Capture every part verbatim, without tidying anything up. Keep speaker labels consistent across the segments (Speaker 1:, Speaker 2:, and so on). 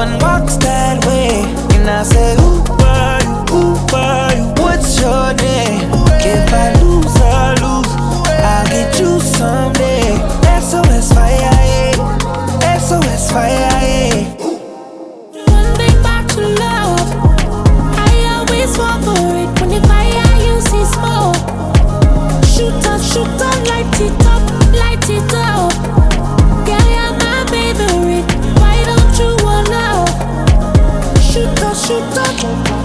Speaker 1: one walks that way. And I say, who are you, who are you, what's your name? If I lose, I lose, I'll get you someday. S O S fire, yeah. S O S fire, yeah.
Speaker 2: One thing back to love, I always fall for it. When the fire you see smoke, shoot up, shoot up, light it up, light it up. Girl, you're my favorite. Why don't you wanna shoot up, shoot up?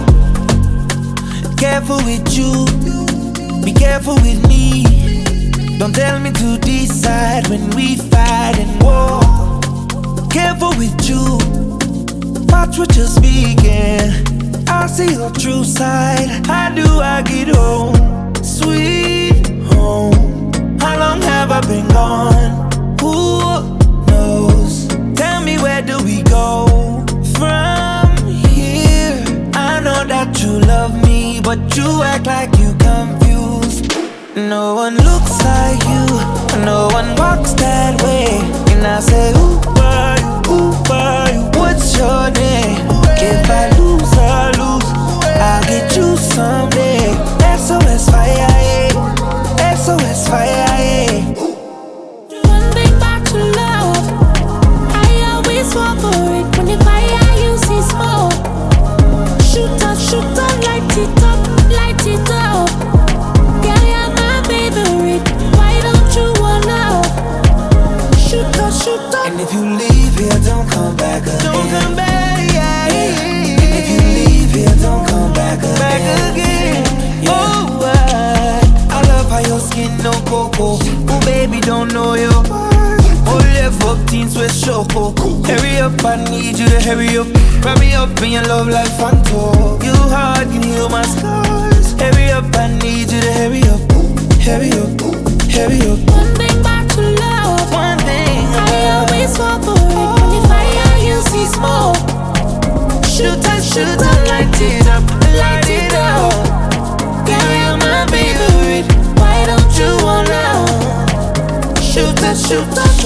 Speaker 1: Careful with you, be careful with me. Don't tell me to decide when we fight and war. Careful with you, watch what you're speaking. I see your true side. How do I get home? Sweet home. How long have I been gone? Who knows? Tell me, where do we go from here? I know that you love me, but you act like you confused. No one looks like you, no one walks that way. And I say, who are you, who are you, what's your name? If I lose, I lose, I'll get you someday. S O S fire, yeah. S O S fire, yeah.
Speaker 2: One thing back to love, I always fall for it. When the fire you see smoke, shoot up, shoot up, light it up, light it up. Girl, you're my favorite. Why don't you wanna shoot up, shoot up?
Speaker 1: And if you leave here, don't come back again.
Speaker 3: Don't come back, yeah.
Speaker 1: And if you leave here, don't come back again.
Speaker 3: Back again.
Speaker 1: Yeah. Oh, I, I love how your skin no cocoa. Oh, baby, don't know you. Oh, left up teens with choco. Hurry up, I need you to hurry up. Wrap me up in your love like Fanto. You heart can heal my scars. Hurry up, I need you to hurry up. Hurry up, hurry up.
Speaker 2: One thing back to love,
Speaker 1: One thing
Speaker 2: I always fall for it. When the fire you see smoke,
Speaker 1: shoot up, shoot up, light it up, light it up.
Speaker 2: girl, you're my favorite. Why don't you wanna
Speaker 1: Shoot up, shoot up.